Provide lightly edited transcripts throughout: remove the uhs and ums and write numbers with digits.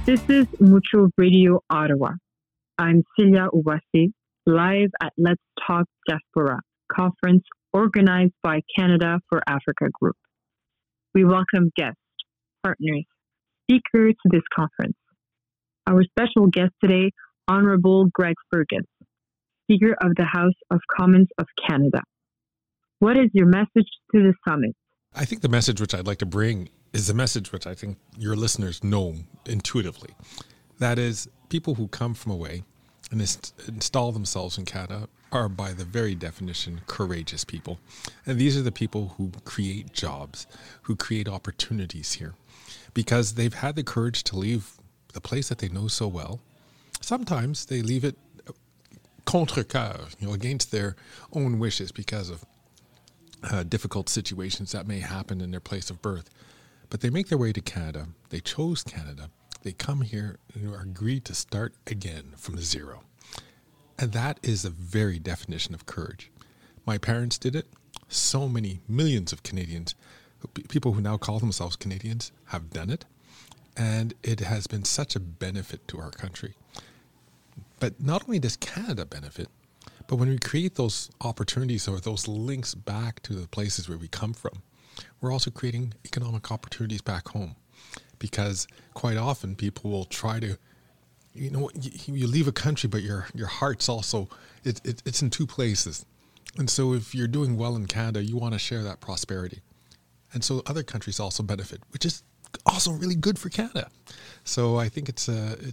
This is Mutual Radio Ottawa. I'm Celia Uwasi, live at Let's Talk Diaspora, conference organized by Canada for Africa Group. We welcome guests, partners, speakers to this conference. Our special guest today, Honorable Greg Fergus, Speaker of the House of Commons of Canada. What is your message to the summit? I think the message which I'd like to bring is a message which I think your listeners know intuitively. That is, people who come from away and install themselves in Canada are by the very definition courageous people. And these are the people who create jobs, who create opportunities here, because they've had the courage to leave the place that they know so well. Sometimes they leave it contre cœur, against their own wishes because of difficult situations that may happen in their place of birth. But they make their way to Canada. They chose Canada. They come here and are agreed to start again from zero. And that is the very definition of courage. My parents did it. So many millions of Canadians, people who now call themselves Canadians, have done it. And it has been such a benefit to our country. But not only does Canada benefit, but when we create those opportunities or those links back to the places where we come from, we're also creating economic opportunities back home. Because quite often people will try to, you leave a country, but your heart's also, it's in two places. And so if you're doing well in Canada, you want to share that prosperity. And so other countries also benefit, which is also really good for Canada. So I think it's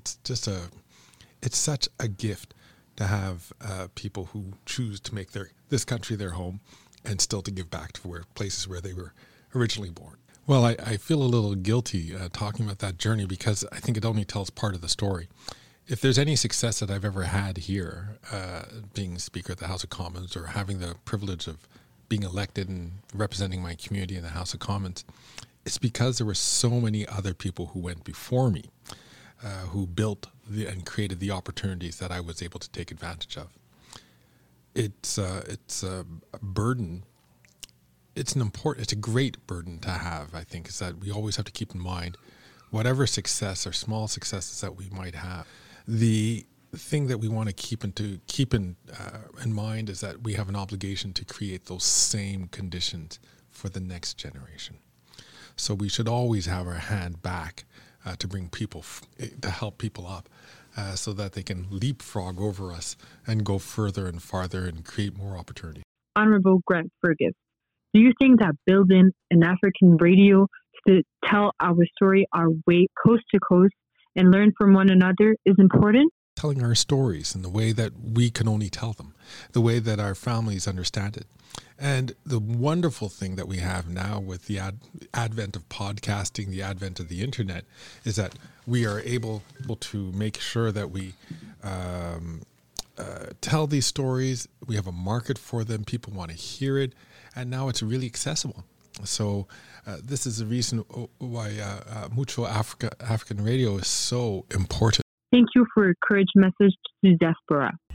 such a gift to have people who choose to make this country their home and still to give back to places where they were originally born. Well, I feel a little guilty talking about that journey because I think it only tells part of the story. If there's any success that I've ever had here, being Speaker of the House of Commons or having the privilege of being elected and representing my community in the House of Commons, it's because there were so many other people who went before me, who built and created the opportunities that I was able to take advantage of. It's a burden. It's a great burden to have, I think, is that we always have to keep in mind whatever success or small successes that we might have. The thing that we want to keep in mind is that we have an obligation to create those same conditions for the next generation. So we should always have our hand back to bring people, to help people up so that they can leapfrog over us and go further and farther and create more opportunity. Honorable Greg Fergus, do you think that building an African radio to tell our story our way coast to coast and learn from one another is important? Telling our stories in the way that we can only tell them, the way that our families understand it. And the wonderful thing that we have now with the advent of podcasting, the advent of the internet, is that we are able to make sure that we tell these stories. We have a market for them. People want to hear it. And now it's really accessible. So this is the reason why Mutual African Radio is so important. Thank you for your courage message to diaspora.